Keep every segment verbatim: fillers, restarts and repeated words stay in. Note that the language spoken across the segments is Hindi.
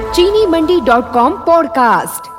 चीनी मंडी डॉट कॉम पॉडकास्ट।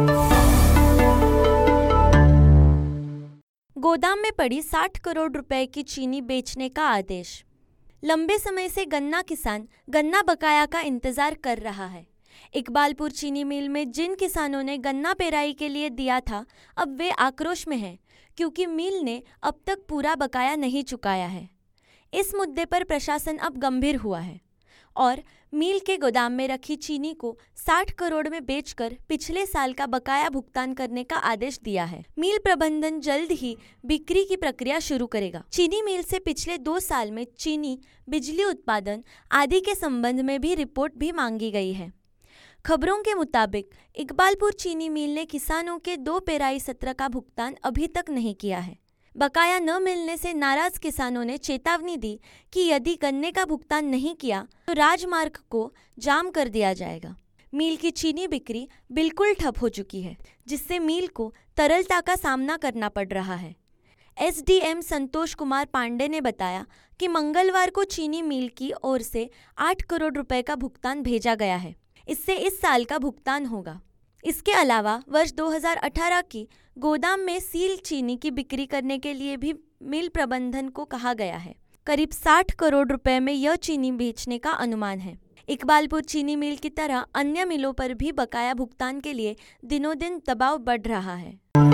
गोदाम में पड़ी साठ करोड़ रुपए की चीनी बेचने का आदेश। लंबे समय से गन्ना किसान गन्ना बकाया का इंतजार कर रहा है। इकबालपुर चीनी मिल में जिन किसानों ने गन्ना पेराई के लिए दिया था, अब वे आक्रोश में हैं क्योंकि मिल ने अब तक पूरा बकाया नहीं चुकाया है। इस मुद्दे पर प्रशासन अब गंभीर हुआ है और मिल के गोदाम में रखी चीनी को साठ करोड़ में बेचकर पिछले साल का बकाया भुगतान करने का आदेश दिया है। मिल प्रबंधन जल्द ही बिक्री की प्रक्रिया शुरू करेगा। चीनी मिल से पिछले दो साल में चीनी, बिजली उत्पादन आदि के संबंध में भी रिपोर्ट भी मांगी गई है। खबरों के मुताबिक इकबालपुर चीनी मिल ने किसानों के दो पेराई सत्र का भुगतान अभी तक नहीं किया है। बकाया न मिलने से नाराज किसानों ने चेतावनी दी कि यदि गन्ने का भुगतान नहीं किया तो राजमार्ग को जाम कर दिया जाएगा। मिल की चीनी बिक्री बिल्कुल ठप हो चुकी है, जिससे मिल को तरलता का सामना करना पड़ रहा है। एसडीएम संतोष कुमार पांडे ने बताया कि मंगलवार को चीनी मिल की ओर से आठ करोड़ रुपए का भुगतान भेजा गया है। इससे इस साल का भुगतान होगा। इसके अलावा वर्ष दो हज़ार अठारह की गोदाम में सील चीनी की बिक्री करने के लिए भी मिल प्रबंधन को कहा गया है। करीब साठ करोड़ रुपए में यह चीनी बेचने का अनुमान है। इकबालपुर चीनी मिल की तरह अन्य मिलों पर भी बकाया भुगतान के लिए दिनों दिन दबाव बढ़ रहा है।